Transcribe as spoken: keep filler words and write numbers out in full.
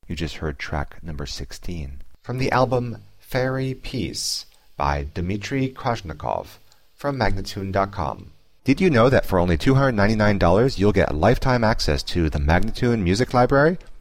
You just heard track number sixteen. From the album Fairy Peace by Dmitry Krasnikov from Magnatune dot com. Did you know that for only two hundred ninety-nine dollars you'll get lifetime access to the Magnatune Music Library?